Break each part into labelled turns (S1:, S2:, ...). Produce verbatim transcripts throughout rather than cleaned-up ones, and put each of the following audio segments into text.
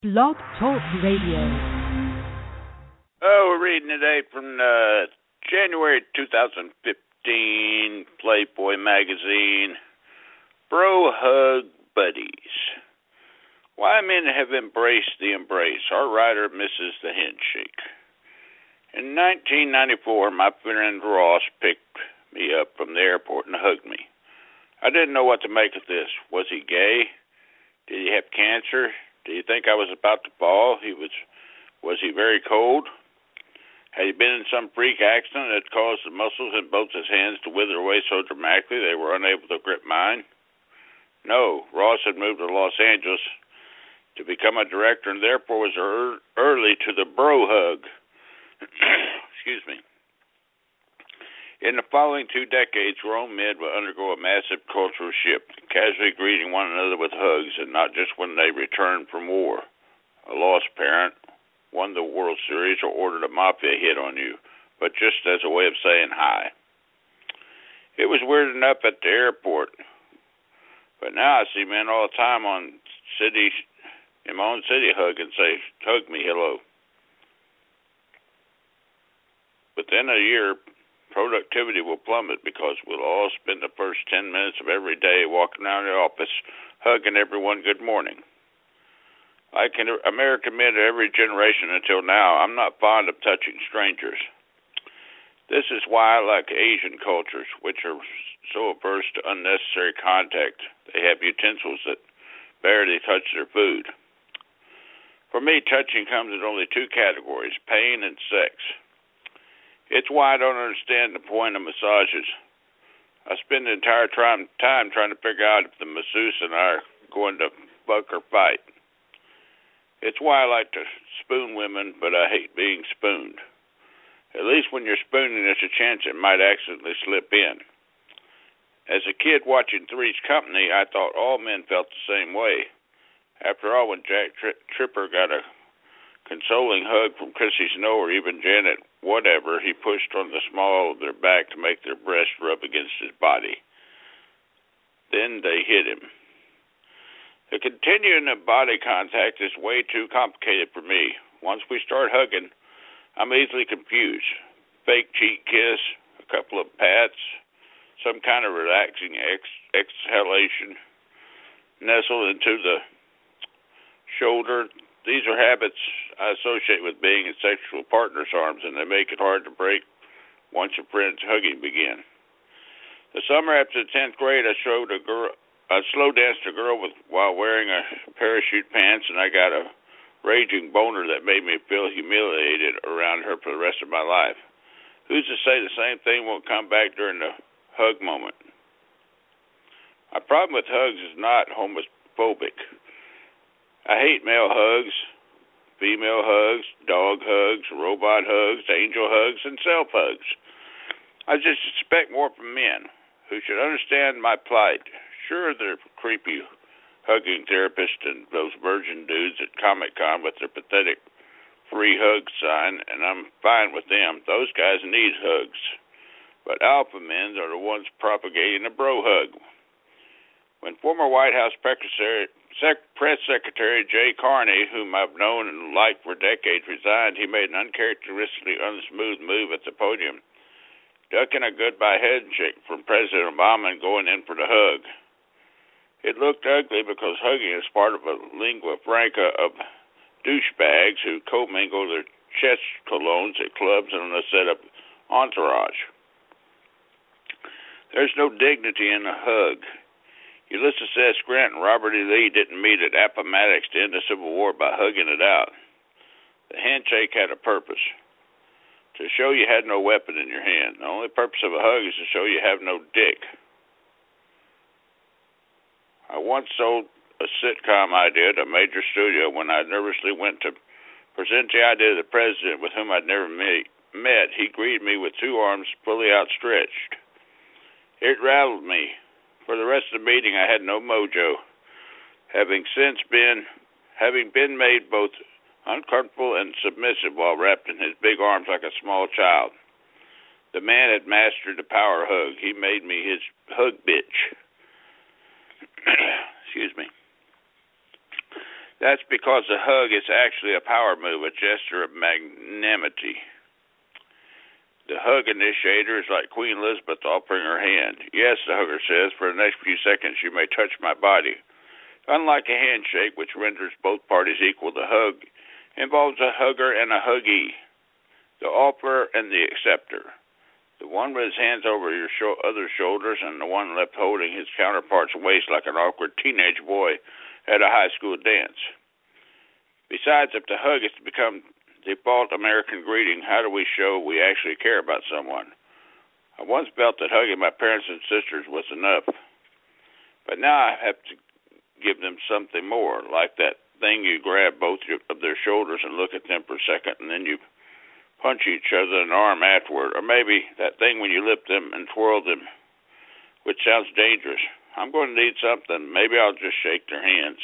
S1: Blog Talk Radio.
S2: Oh, we're reading today from uh, January twenty fifteen, Playboy magazine, Bro Hug Buddies. Why men have embraced the embrace. Our writer misses the handshake. In nineteen ninety-four, my friend Ross picked me up from the airport and hugged me. I didn't know what to make of this. Was he gay? Did he have cancer? Did he think I was about to fall? He was. Was he very cold? Had he been in some freak accident that caused the muscles in both his hands to wither away so dramatically they were unable to grip mine? No, Ross had moved to Los Angeles to become a director and therefore was er- early to the bro hug. Excuse me. In the following two decades, grown men will undergo a massive cultural shift, casually greeting one another with hugs, and not just when they return from war. A lost parent won the World Series or ordered a mafia hit on you, but just as a way of saying hi. It was weird enough at the airport, but now I see men all the time on city, in my own city hug and say, hug me, hello. Within a year, productivity will plummet because we'll all spend the first ten minutes of every day walking around the office hugging everyone good morning. Like in American men of every generation until now, I'm not fond of touching strangers. This is why I like Asian cultures, which are so averse to unnecessary contact. They have utensils that barely touch their food. For me, touching comes in only two categories, pain and sex. It's why I don't understand the point of massages. I spend the entire time, time trying to figure out if the masseuse and I are going to fuck or fight. It's why I like to spoon women, but I hate being spooned. At least when you're spooning, there's a chance it might accidentally slip in. As a kid watching Three's Company, I thought all men felt the same way. After all, when Jack Tri- Tripper got a consoling hug from Chrissy Snow or even Janet whatever, he pushed on the small of their back to make their breast rub against his body. Then they hit him. The continuing of body contact is way too complicated for me. Once we start hugging, I'm easily confused. Fake cheek kiss, a couple of pats, some kind of relaxing ex- exhalation, nestle into the shoulder. These are habits I associate with being in sexual partners' arms, and they make it hard to break once your friends hugging begin. The summer after the tenth grade, I showed a girl, I slow danced a girl with while wearing a parachute pants, and I got a raging boner that made me feel humiliated around her for the rest of my life. Who's to say the same thing won't come back during the hug moment? My problem with hugs is not homophobic. I hate male hugs, female hugs, dog hugs, robot hugs, angel hugs, and self hugs. I just expect more from men who should understand my plight. Sure, they're creepy hugging therapists and those virgin dudes at Comic-Con with their pathetic free hug sign, and I'm fine with them. Those guys need hugs. But alpha men are the ones propagating the bro hug. When former White House Secretary Press Secretary Jay Carney, whom I've known and liked for decades, resigned, he made an uncharacteristically unsmooth move at the podium, ducking a goodbye handshake from President Obama and going in for the hug. It looked ugly because hugging is part of a lingua franca of douchebags who commingle their chest colognes at clubs and on a set-up entourage. There's no dignity in a hug. Ulysses S. Grant and Robert E. Lee didn't meet at Appomattox to end the Civil War by hugging it out. The handshake had a purpose, to show you had no weapon in your hand. The only purpose of a hug is to show you have no dick. I once sold a sitcom idea to a major studio when I nervously went to present the idea to the president with whom I'd never meet, met. He greeted me with two arms fully outstretched. It rattled me. For the rest of the meeting, I had no mojo, having since been, having been made both uncomfortable and submissive while wrapped in his big arms like a small child. The man had mastered the power hug. He made me his hug bitch. Excuse me. That's because a hug is actually a power move, a gesture of magnanimity. The hug initiator is like Queen Elizabeth offering her hand. Yes, the hugger says, for the next few seconds you may touch my body. Unlike a handshake, which renders both parties equal, the hug involves a hugger and a huggee, the offerer and the acceptor. The one with his hands over your sho- other shoulders and the one left holding his counterpart's waist like an awkward teenage boy at a high school dance. Besides, if the hug is to become default American greeting, how do we show we actually care about someone? I once felt that hugging my parents and sisters was enough, but now I have to give them something more, like that thing you grab both of their shoulders and look at them for a second, and then you punch each other in the arm afterward, or maybe that thing when you lift them and twirl them, which sounds dangerous. I'm going to need something. Maybe I'll just shake their hands.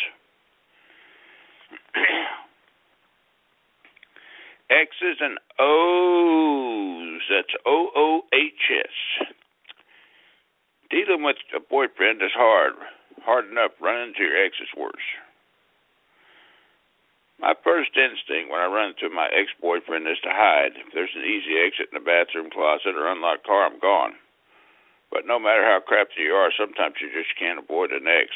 S2: X's and O's. That's O O H S. Dealing with a boyfriend is hard. Hard enough. Running into your ex is worse. My first instinct when I run into my ex-boyfriend is to hide. If there's an easy exit in the bathroom closet or unlocked car, I'm gone. But no matter how crafty you are, sometimes you just can't avoid an ex.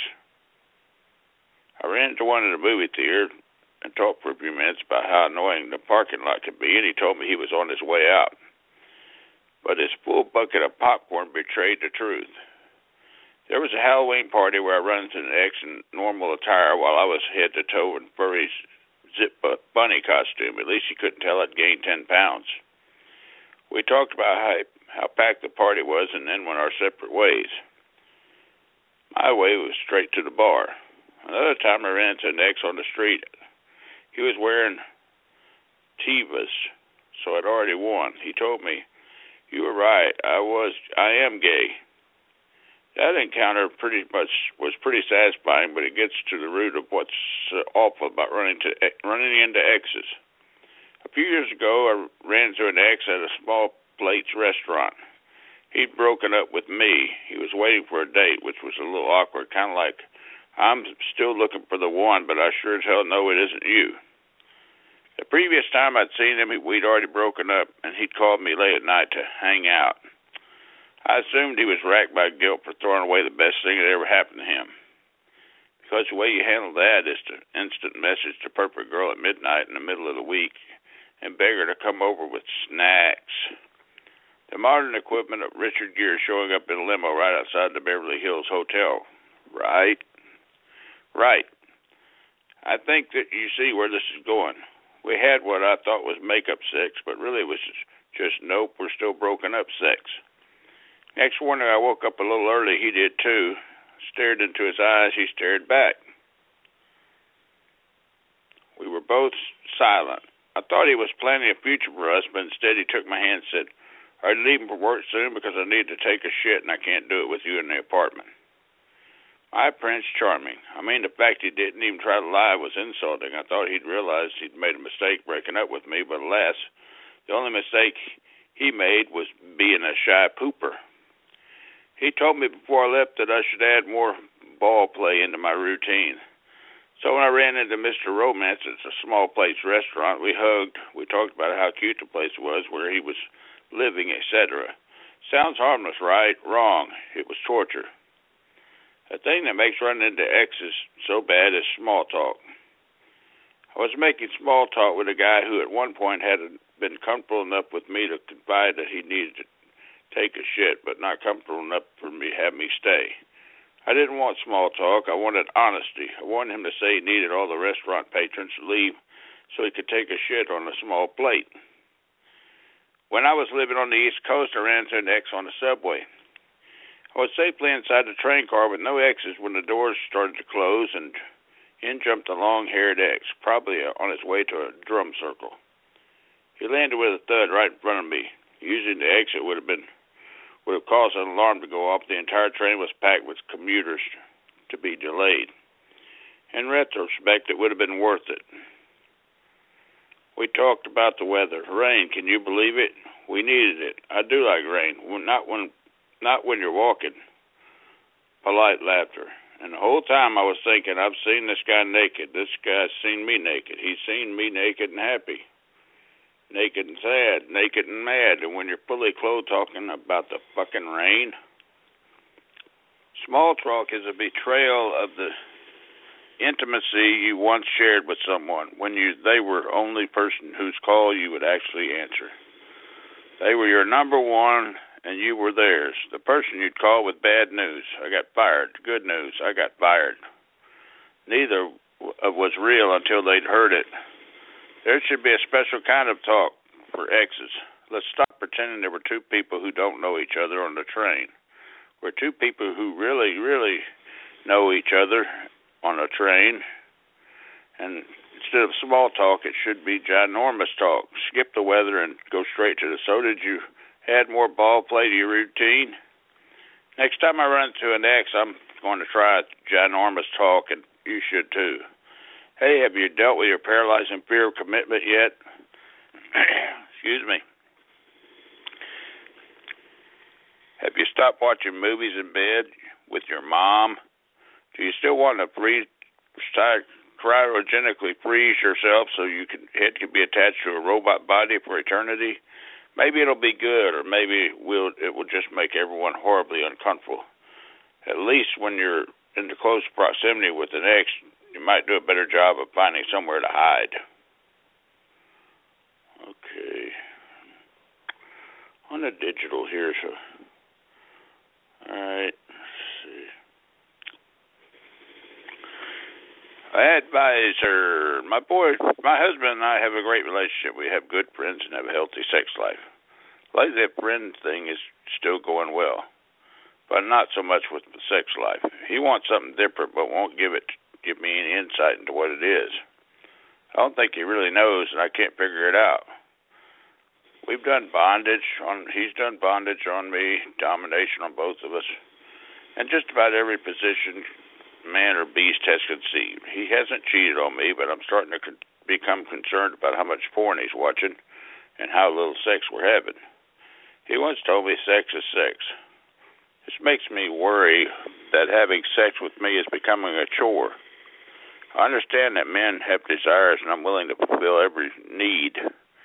S2: I ran into one in the movie theater and talked for a few minutes about how annoying the parking lot could be, and he told me he was on his way out. But his full bucket of popcorn betrayed the truth. There was a Halloween party where I ran into an ex in normal attire while I was head to toe in furry zip bunny costume. At least you couldn't tell I'd gained ten pounds. We talked about how, how packed the party was and then went our separate ways. My way was straight to the bar. Another time I ran into an ex on the street. He was wearing Tevas, so I'd already won. He told me, "You were right. I was, I am gay." That encounter pretty much was pretty satisfying, but it gets to the root of what's uh, awful about running to running into exes. A few years ago, I ran into an ex at a Small Plates restaurant. He'd broken up with me. He was waiting for a date, which was a little awkward, kind of like, I'm still looking for the one, but I sure as hell know it isn't you. The previous time I'd seen him, we'd already broken up, and he'd called me late at night to hang out. I assumed he was racked by guilt for throwing away the best thing that ever happened to him. Because the way you handle that is to instant message the perfect girl at midnight in the middle of the week and beg her to come over with snacks. The modern equivalent of Richard Gere showing up in a limo right outside the Beverly Hills Hotel. Right? Right. I think that you see where this is going. We had what I thought was makeup sex, but really it was just nope, we're still broken up sex. Next morning I woke up a little early. He did too. Stared into his eyes. He stared back. We were both silent. I thought he was planning a future for us, but instead he took my hand and said, "Are you leaving for work soon? Because I need to take a shit and I can't do it with you in the apartment." My Prince Charming. I mean, the fact he didn't even try to lie was insulting. I thought he'd realized he'd made a mistake breaking up with me, but alas, the only mistake he made was being a shy pooper. He told me before I left that I should add more ball play into my routine. So when I ran into Mister Romance at a Small Plates restaurant, we hugged. We talked about how cute the place was, where he was living, et cetera. Sounds harmless, right? Wrong. It was torture. The thing that makes running into exes so bad is small talk. I was making small talk with a guy who at one point had been comfortable enough with me to confide that he needed to take a shit, but not comfortable enough for me to have me stay. I didn't want small talk. I wanted honesty. I wanted him to say he needed all the restaurant patrons to leave so he could take a shit on a small plate. When I was living on the East Coast, I ran into an ex on the subway. I was safely inside the train car with no exes when the doors started to close, and in jumped a long-haired ex, probably on his way to a drum circle. He landed with a thud right in front of me. Using the exit would have been would have caused an alarm to go off. The entire train was packed with commuters to be delayed. In retrospect, it would have been worth it. We talked about the weather. Rain, can you believe it? We needed it. I do like rain. Not when, not when you're walking. Polite laughter. And the whole time I was thinking, I've seen this guy naked. This guy's seen me naked. He's seen me naked and happy. Naked and sad. Naked and mad. And when you're fully clothed talking about the fucking rain. Small talk is a betrayal of the intimacy you once shared with someone when you they were the only person whose call you would actually answer. They were your number one, and you were theirs. The person you'd call with bad news. I got fired. Good news. I got fired. Neither was real until they'd heard it. There should be a special kind of talk for exes. Let's stop pretending there were two people who don't know each other on the train. We're two people who really, really know each other on a train. And instead of small talk, it should be ginormous talk. Skip the weather and go straight to the, so did you add more ball play to your routine? Next time I run into an ex, I'm going to try ginormous talk, and you should too. Hey, have you dealt with your paralyzing fear of commitment yet? Excuse me. Have you stopped watching movies in bed with your mom? Do you still want to freeze, cryogenically freeze yourself so you can head can be attached to a robot body for eternity? Maybe it'll be good, or maybe we'll, it will just make everyone horribly uncomfortable. At least when you're in the close proximity with an ex, you might do a better job of finding somewhere to hide. Okay. On the digital here, so. All right. Let's see. Advisor. My boy, my husband and I have a great relationship. We have good friends and have a healthy sex life. Lately, that friend thing is still going well, but not so much with the sex life. He wants something different, but won't give it, give me any insight into what it is. I don't think he really knows, and I can't figure it out. We've done bondage on, he's done bondage on me, domination on both of us, and just about every position man or beast has conceived. He hasn't cheated on me, but I'm starting to con- become concerned about how much porn he's watching and how little sex we're having. He once told me sex is sex. This makes me worry that having sex with me is becoming a chore. I understand that men have desires, and I'm willing to fulfill every need.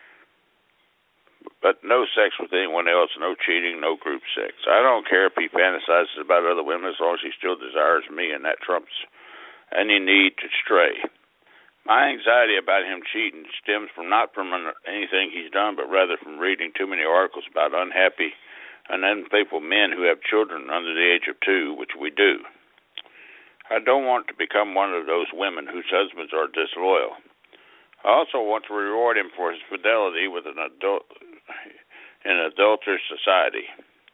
S2: But no sex with anyone else, no cheating, no group sex. I don't care if he fantasizes about other women as long as he still desires me, and that trumps any need to stray. My anxiety about him cheating stems from not from anything he's done, but rather from reading too many articles about unhappy and unfaithful men who have children under the age of two, which we do. I don't want to become one of those women whose husbands are disloyal. I also want to reward him for his fidelity with an adult in an adulterous society.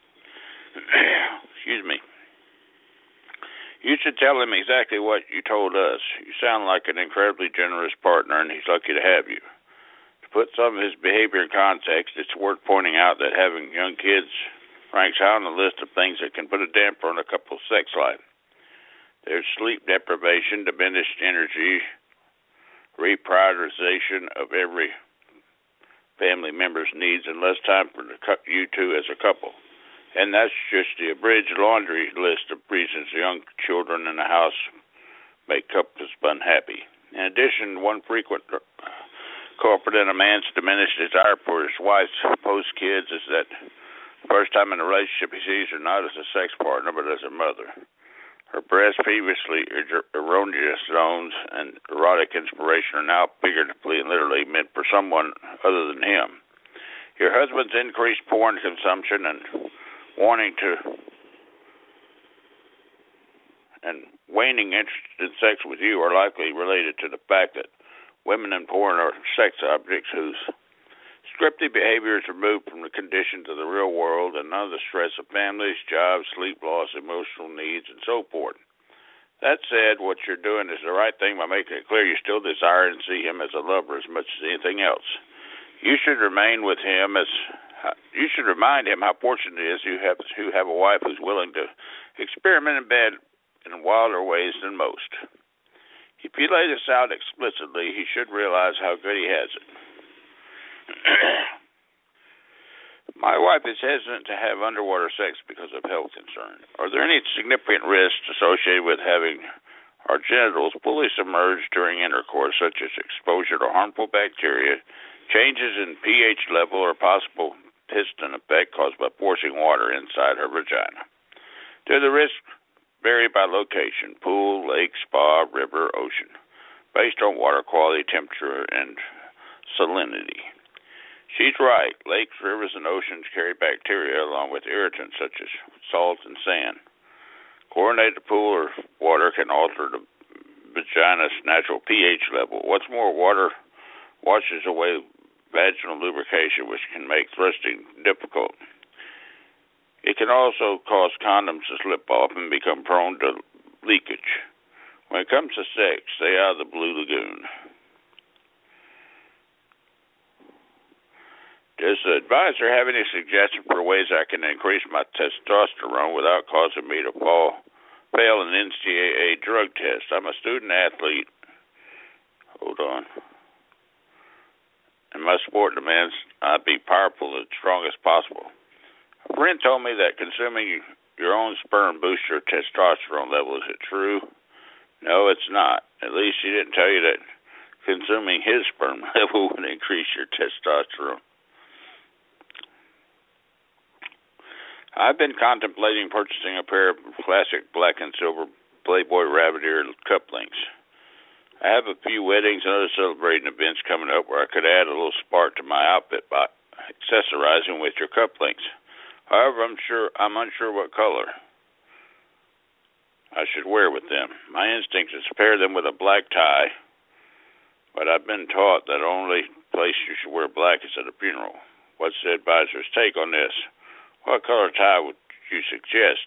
S2: Excuse me. You should tell him exactly what you told us. You sound like an incredibly generous partner, and he's lucky to have you. To put some of his behavior in context, it's worth pointing out that having young kids ranks high on the list of things that can put a damper on a couple's sex life. There's sleep deprivation, diminished energy, reprioritization of every family member's needs, and less time for the, you two as a couple. And that's just the abridged laundry list of reasons young children in the house make couples unhappy. In addition, one frequent culprit in a man's diminished desire for his wife's post-kids is that the first time in a relationship he sees her not as a sex partner, but as a mother. Her breasts, previously erroneous zones and erotic inspiration, are now figuratively and literally meant for someone other than him. Your husband's increased porn consumption and wanting to and waning interest in sex with you are likely related to the fact that women in porn are sex objects whose scripted behavior is removed from the conditions of the real world and none of the stress of families, jobs, sleep loss, emotional needs, and so forth. That said, what you're doing is the right thing by making it clear you still desire and see him as a lover as much as anything else. You should remain with him as you should remind him how fortunate it is you have who have a wife who's willing to experiment in bed in wilder ways than most. If you lay this out explicitly, he should realize how good he has it. My wife is hesitant to have underwater sex because of health concerns. Are there any significant risks associated with having our genitals fully submerged during intercourse, such as exposure to harmful bacteria, changes in pH level, or possible piston effect caused by forcing water inside her vagina? Do the risks vary by location, pool, lake, spa, river, ocean, based on water quality, temperature, and salinity? She's right. Lakes, rivers, and oceans carry bacteria along with irritants such as salt and sand. Chlorinated pool or water can alter the vagina's natural pH level. What's more, water washes away vaginal lubrication, which can make thrusting difficult. It can also cause condoms to slip off and become prone to leakage. When it comes to sex, stay out of the Blue Lagoon. Does the advisor have any suggestion for ways I can increase my testosterone without causing me to fall, fail an N C A A drug test? I'm a student athlete. Hold on. And my sport demands I be powerful and strong as possible. A friend told me that consuming your own sperm boosts your testosterone level. Is it true? No, it's not. At least he didn't tell you that consuming his sperm level would increase your testosterone. I've been contemplating purchasing a pair of classic black and silver Playboy rabbit ear cufflinks. I have a few weddings and other celebrating events coming up where I could add a little spark to my outfit by accessorizing with your cufflinks. However, I'm sure I'm unsure what color I should wear with them. My instinct is to pair them with a black tie, but I've been taught that the only place you should wear black is at a funeral. What's the advisor's take on this? What color tie would you suggest?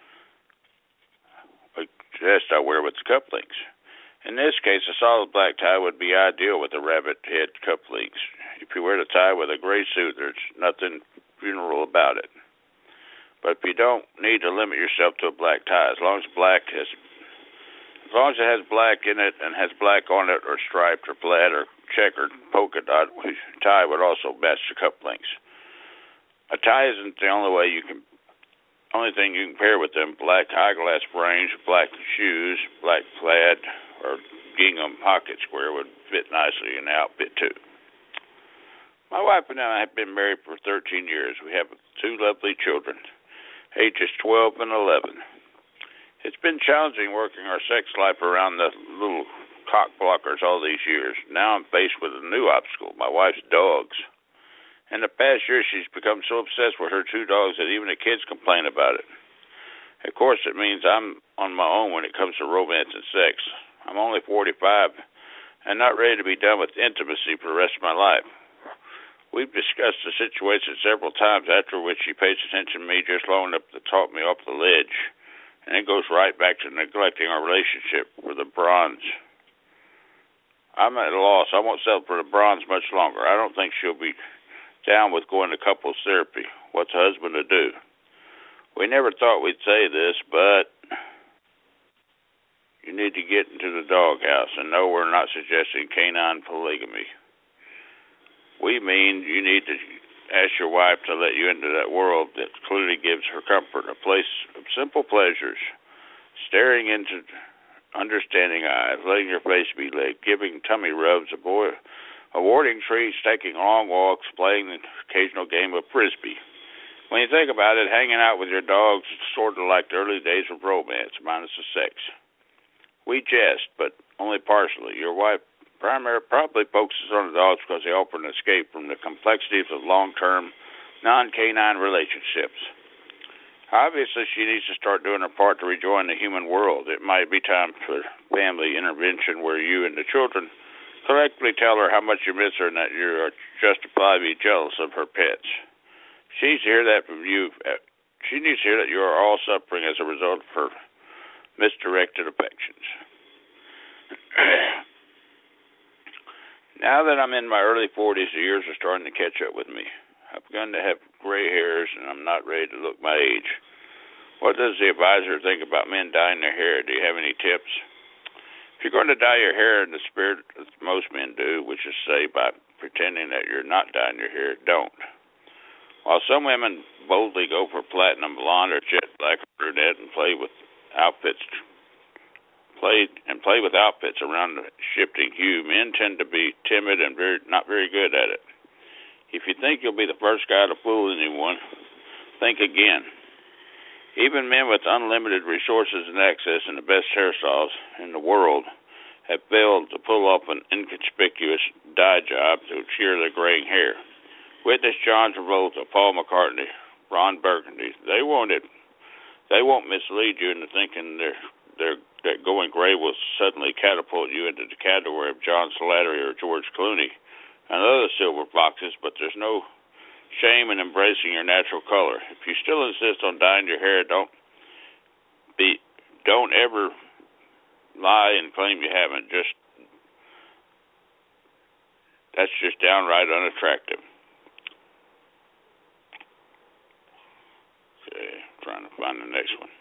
S2: I suggest I wear with the cufflinks. In this case, a solid black tie would be ideal with the rabbit head cufflinks. If you wear the tie with a gray suit, there's nothing funeral about it. But if you don't need to limit yourself to a black tie, as long as black has, as long as it has black in it and has black on it, or striped or plaid or checkered polka dot tie would also match the cufflinks. A tie isn't the only way you can, only thing you can pair with them. Black eyeglass frames, black shoes, black plaid, or gingham pocket square would fit nicely in the outfit too. My wife and I have been married for thirteen years. We have two lovely children, ages twelve and eleven. It's been challenging working our sex life around the little cock blockers all these years. Now I'm faced with a new obstacle, my wife's dogs. In the past year, she's become so obsessed with her two dogs that even the kids complain about it. Of course, it means I'm on my own when it comes to romance and sex. I'm only forty-five and not ready to be done with intimacy for the rest of my life. We've discussed the situation several times, after which she pays attention to me just long enough to talk me off the ledge, and it goes right back to neglecting our relationship for the bronze. I'm at a loss. I won't settle for the bronze much longer. I don't think she'll be down with going to couples therapy. What's a husband to do? We never thought we'd say this, but you need to get into the doghouse. And no, we're not suggesting canine polygamy. We mean you need to ask your wife to let you into that world that clearly gives her comfort, a place of simple pleasures, staring into understanding eyes, letting your face be lit, giving tummy rubs, a boy awarding treats, taking long walks, playing the occasional game of frisbee. When you think about it, hanging out with your dogs is sort of like the early days of romance, minus the sex. We jest, but only partially. Your wife primarily probably focuses on the dogs because they offer an escape from the complexities of long-term, non-canine relationships. Obviously, she needs to start doing her part to rejoin the human world. It might be time for family intervention where you and the children collectively tell her how much you miss her and that you are justifiably jealous of her pets. She needs to hear that from you. She needs to hear that you are all suffering as a result of her misdirected affections. Now that I'm in my early forties, the years are starting to catch up with me. I've begun to have gray hairs, and I'm not ready to look my age. What does the advisor think about men dyeing their hair? Do you have any tips? If you're going to dye your hair in the spirit that most men do, which is say by pretending that you're not dyeing your hair, don't. While some women boldly go for platinum blonde or jet black or brunette and play with outfits play and play with outfits around the shifting hue, men tend to be timid and very not very good at it. If you think you'll be the first guy to fool anyone, think again. Even men with unlimited resources and access and the best hairstyles in the world have failed to pull off an inconspicuous dye job to cheer their graying hair. Witness John Travolta, Paul McCartney, Ron Burgundy. They won't it, they won't mislead you into thinking they're, they're, that going gray will suddenly catapult you into the category of John Slattery or George Clooney and other silver foxes, but there's no shame in embracing your natural color. If you still insist on dyeing your hair, don't be, don't ever lie and claim you haven't. Just that's just downright unattractive. Okay, trying to find the next one.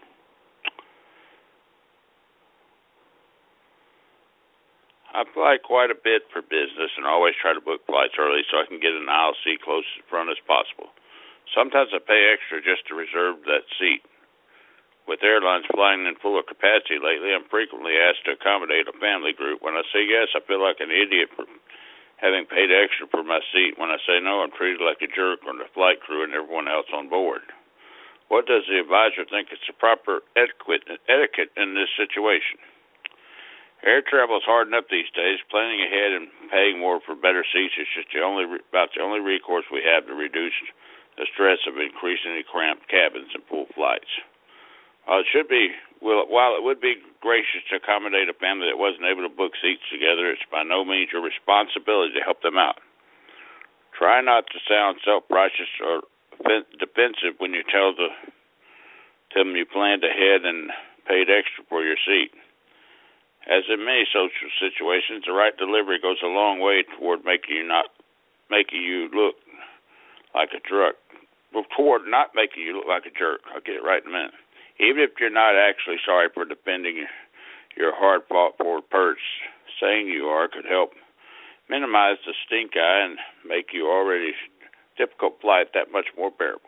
S2: I fly quite a bit for business and always try to book flights early so I can get an aisle seat close to the front as possible. Sometimes I pay extra just to reserve that seat. With airlines flying in fuller capacity lately, I'm frequently asked to accommodate a family group. When I say yes, I feel like an idiot for having paid extra for my seat. When I say no, I'm treated like a jerk on the flight crew and everyone else on board. What does the advisor think is the proper etiquette, etiquette in this situation? Air travel is hard enough these days. Planning ahead and paying more for better seats is just the only about the only recourse we have to reduce the stress of increasingly cramped cabins and full flights. While it should be, well, while it would be gracious to accommodate a family that wasn't able to book seats together, it's by no means your responsibility to help them out. Try not to sound self-righteous or defensive when you tell the, them you planned ahead and paid extra for your seat. As in many social situations, the right delivery goes a long way toward making you not making you look like a jerk. Well, toward not making you look like a jerk. I'll get it right in a minute. Even if you're not actually sorry for defending your hard-fought-for perch, saying you are could help minimize the stink eye and make your already difficult flight that much more bearable.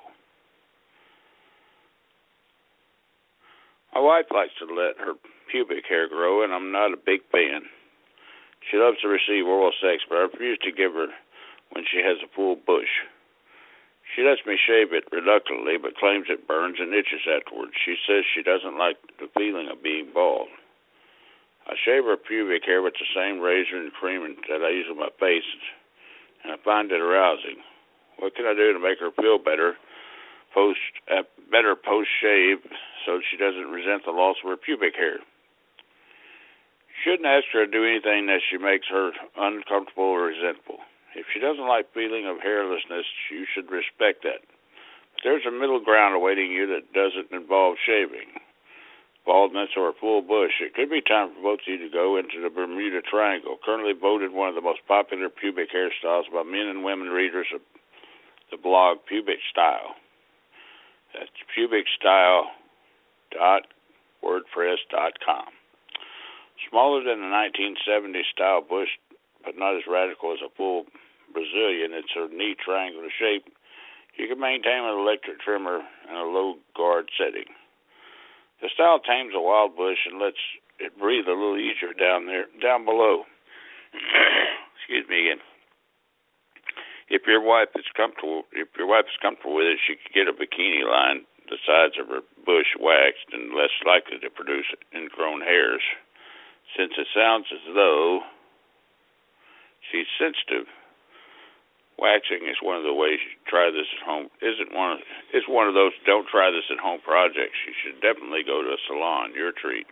S2: My wife likes to let her pubic hair grow, and I'm not a big fan. She loves to receive oral sex, but I refuse to give her when she has a full bush. She lets me shave it reluctantly, but claims it burns and itches afterwards. She says she doesn't like the feeling of being bald. I shave her pubic hair with the same razor and cream that I use on my face, and I find it arousing. What can I do to make her feel better post uh, better post-shave so she doesn't resent the loss of her pubic hair? Shouldn't ask her to do anything that she makes her uncomfortable or resentful. If she doesn't like feeling of hairlessness, you should respect that. But there's a middle ground awaiting you that doesn't involve shaving, baldness, or a full bush. It could be time for both of you to go into the Bermuda Triangle, currently voted one of the most popular pubic hairstyles by men and women readers of the blog Pubic Style. That's pubic style dot wordpress dot com. Smaller than the nineteen seventies style bush, but not as radical as a full Brazilian, it's a neat triangular shape you can maintain with an electric trimmer and a low guard setting. The style tames a wild bush and lets it breathe a little easier down there, down below. Excuse me again. If your wife is comfortable, if your wife is comfortable with it, she could get a bikini line the sides of her bush waxed and less likely to produce ingrown hairs. Since it sounds as though she's sensitive, waxing is one of the ways you try this at home. Isn't one of, it's one of those don't try this at home projects. You should definitely go to a salon. Your treat.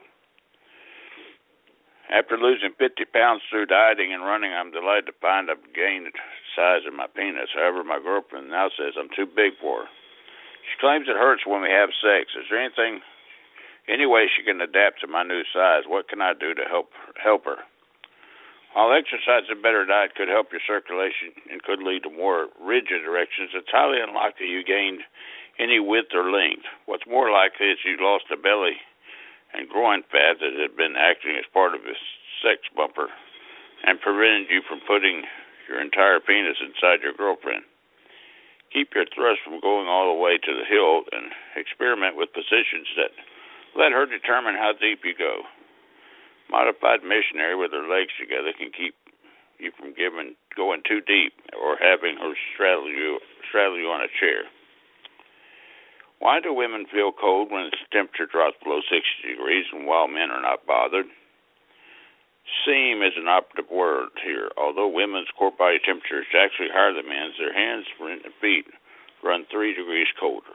S2: After losing fifty pounds through dieting and running, I'm delighted to find I've gained size in my penis. However, my girlfriend now says I'm too big for her. She claims it hurts when we have sex. Is there anything, any way she can adapt to my new size? What can I do to help help her? While exercise and better diet could help your circulation and could lead to more rigid erections, it's highly unlikely you gained any width or length. What's more likely is you lost a belly and groin fat that had been acting as part of a sex bumper and prevented you from putting your entire penis inside your girlfriend. Keep your thrust from going all the way to the hilt and experiment with positions that let her determine how deep you go. Modified missionary with her legs together can keep you from giving, going too deep or having her straddle you, straddle you on a chair. Why do women feel cold when the temperature drops below sixty degrees and while men are not bothered? Seem is an operative word here. Although women's core body temperature is actually higher than men's, their hands and feet run three degrees colder.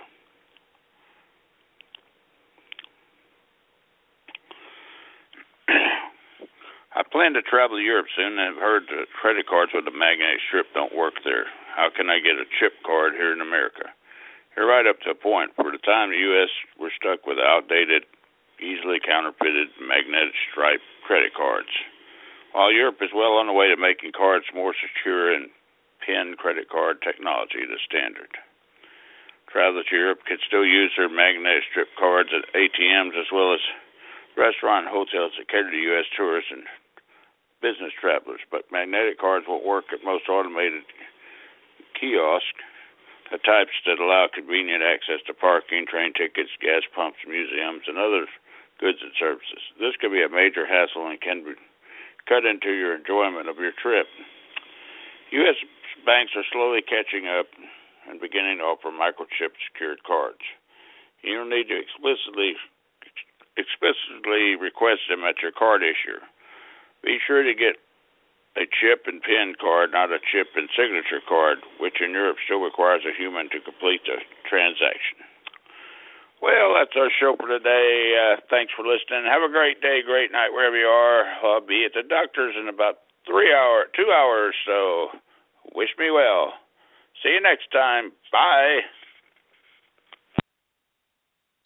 S2: I plan to travel to Europe soon and have heard that credit cards with a magnetic strip don't work there. How can I get a chip card here in America? Here, right up to a point. For the time, the U S we're stuck with outdated, easily counterfeited magnetic stripe credit cards, while Europe is well on the way to making cards more secure and PIN credit card technology the standard. Travelers to Europe can still use their magnetic strip cards at A T Ms as well as restaurant and hotels that cater to U S tourists and business travelers, but magnetic cards won't work at most automated kiosks, the types that allow convenient access to parking, train tickets, gas pumps, museums, and other goods and services. This could be a major hassle and can be cut into your enjoyment of your trip. U S banks are slowly catching up and beginning to offer microchip secured cards. You don't need to explicitly explicitly request them at your card issuer. Be sure to get a chip and PIN card, not a chip and signature card, which in Europe still requires a human to complete the transaction. Well, that's our show for today. Uh, thanks for listening. Have a great day, great night, wherever you are. I'll be at the doctor's in about three hours, two hours, so wish me well. See you next time. Bye.